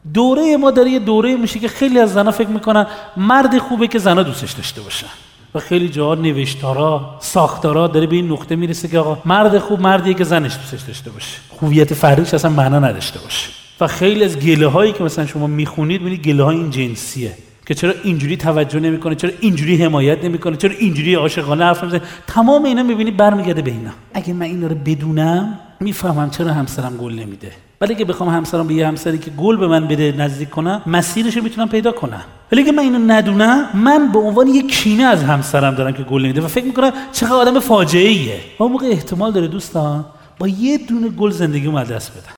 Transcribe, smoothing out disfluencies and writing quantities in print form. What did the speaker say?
دوره ما داره یه دوره میشه که خیلی از زنها فکر میکنن مرد خوبه که زنها دوستش داشته باشن و خیلی جاها نوشتارا ساختارا داره به این نقطه میرسه که آقا مرد خوب مردیه که زنش دوستش داشته باشه، هویت فردیش اصلا معنا نداشته باشه. و خیلی از گله هایی که مثلا شما میخونید میبینید گله های این جنسیه که چرا اینجوری توجه نمیکنه، چرا اینجوری حمایت نمیکنه، چرا اینجوری عاشقانه حرف نمیزنه. تمام اینا میبینید برمیگرده به اینا. اگه من اینا رو بدونم میفهمم چرا همسرم گل نمیده. ولی اگه بخوام همسرم به یه همسری که گل به من بده نزدیک کنم، مسیرش رو میتونم پیدا کنم. ولی اگه من اینو ندونم، من به عنوان یک کینه از همسرم دارم که گل نمیده و فکر میکنم چقدر آدم فاجعه ایه. اون موقع احتمال داره دوستان با یه دونه گل زندگی رو از دست بدم.